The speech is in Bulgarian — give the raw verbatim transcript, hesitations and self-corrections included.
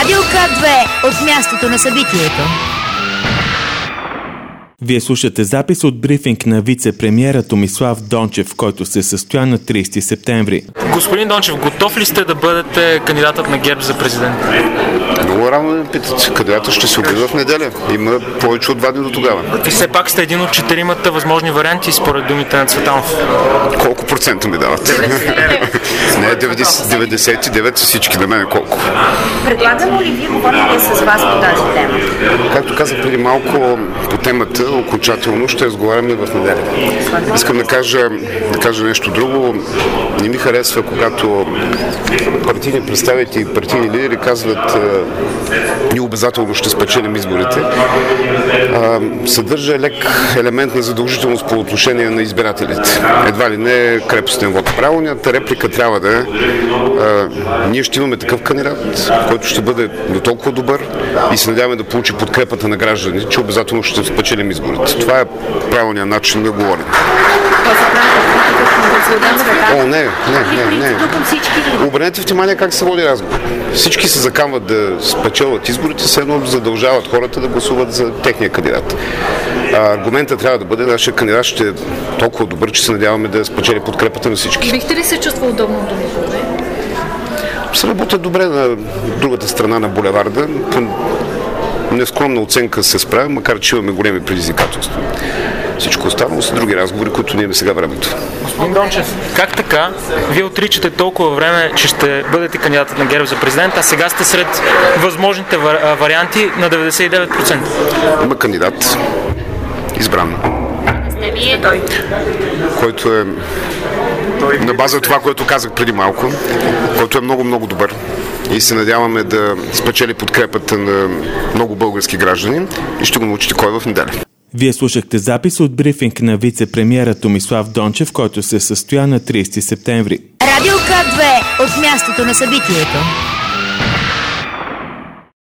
Радио К две от мястото на събитието. Вие слушате запис от брифинг на вице-премиера Томислав Дончев, който се състоя на тридесети септември. Господин Дончев, готов ли сте да бъдете кандидатът на ГЕРБ за президент? Много рано ме питат. Кандидатът ще се обяви в неделя. Има повече от два дни до тогава. И все пак сте един от четиримата възможни варианти, според думите на Цветанов. Колко процента ми дават? Не, деветдесет и девет са всички, на мен колко. Предлагам ли ви говорите с вас по тази тема? Както казах преди малко, по темата окончателно ще разговаряме в неделя. Искам да кажа, да кажа нещо друго. Не ми харесва, когато партийни представители и партийни лидери казват ние обязателно ще спечелим изборите. Съдържа лек елемент на задължителност по отношение на избирателите. Едва ли не крепостен вот. Правилната реплика трябва да е ние ще имаме такъв кандидат, който ще бъде до толкова добър и се надяваме да получи подкрепата на гражданите, че обязателно ще спечелим изборите. Това е правилният начин да говорим. О, не, не, не, не. Обърнете внимание как се води разговор. Всички се закамват да спечелват изборите, все едно задължават хората да гласуват за техния кандидат. Аргументът трябва да бъде, нашия кандидат ще е толкова добър, че се надяваме да спечели подкрепата на всички. Бихте ли се чувствал удобно да го говори? Се работя добре на другата страна на булеварда. Нескромна оценка се справя, макар че имаме големи предизвикателства. Всичко останало са други разговори, които ние сега времето. Господин Дончев, как така? Вие отричате толкова време, че ще бъдете кандидатът на ГЕРБ за президент, а сега сте сред възможните варианти на деветдесет и девет процента. Има кандидат, избран, който е на база това, което казах преди малко, който е много-много добър и се надяваме да спечели подкрепата на много български граждани и ще го научите кой е в неделя. Вие слушахте запис от брифинг на вице-премиера Томислав Дончев, който се състоя на тридесети септември. Радио К две от мястото на събитието.